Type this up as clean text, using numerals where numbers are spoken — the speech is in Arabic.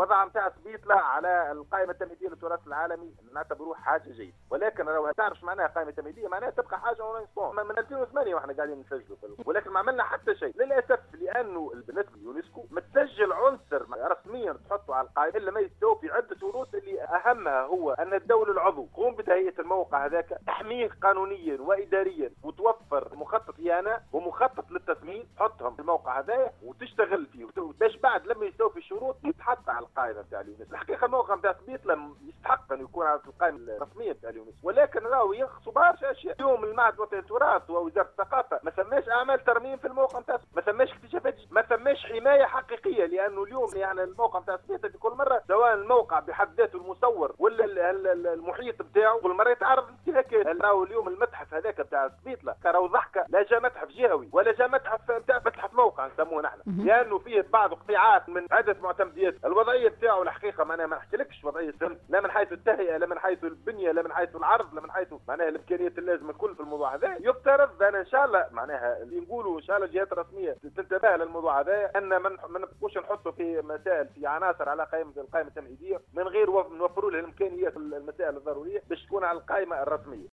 الوضع نتاع سبيطلة على القائمة التمهيدية للتراث العالمي نعتبروه حاجة جيدة، ولكن لو تعرف معناها قائمة تمهيدية معناها تبقى حاجة اون من 2008 واحنا قاعدين نسجلوا، ولكن ما عملنا حتى شيء للأسف، لأنه بالنسبة لليونسكو ما تسجل عنصر رسميا تحطه على القائمة إلا ما يستوفي عدة شروط اللي أهمها هو أن الدولة العضو تقوم بتهيئة الموقع هذاك، تحميه قانونيا وإداريا، وتوفر مخطط إيانة ومخطط للتصميم تحطهم في الموقع هذا وتشتغل فيه، باش بعد لما يستوفي الشروط يتحط على القائمة نتاع اليونسكو. الحقيقة الموقع نتاع سبيطلة يستحق أن يكون على القائمة الرسمية نتاع اليونسكو، ولكن راهو ينقصوا برشا أشياء. اليوم المعهد الوطني للتراث ووزارة الثقافة ما ثماش أعمال ترميم في الموقع نتاع، ما ثماش اكتشافات، ما ثماش حماية حقيقية، لأنه اليوم يعني الموقع نتاع سبيطلة في كل مرة سواء الموقع بحد ذاته المصور ولا المحيط بتاعه كل مرة يتعرض لانتهاكات. راهو اليوم المتحف هذاك نتاع سبيطلة راهو ضحكة، لا جا متحف جهوي ولا جا متحف نتاع متحف موقع نسموه نحن، لأنه فيه بعض قطيعات من عدة معتمديات. الوضعية بتاعه الحقيقة معناها ما نحكيلكش وضعية سهلة، لا من حيث التهيئة لا من حيث البنية لا من حيث العرض لا من حيث معناها الإمكانيات اللازمة الكل في الموضوع هذا. يفترض أن شاء الله معناها اللي نقولوا إن شاء الله الجهات الرسمية تنتبه للموضوع هذا، أن ما نبقوش نحطوا في مسائل في عناصر على القائمة التمهيدية من غير نوفروا له الإمكانيات المسائل الضرورية باش تكون على القائمة الرسمية.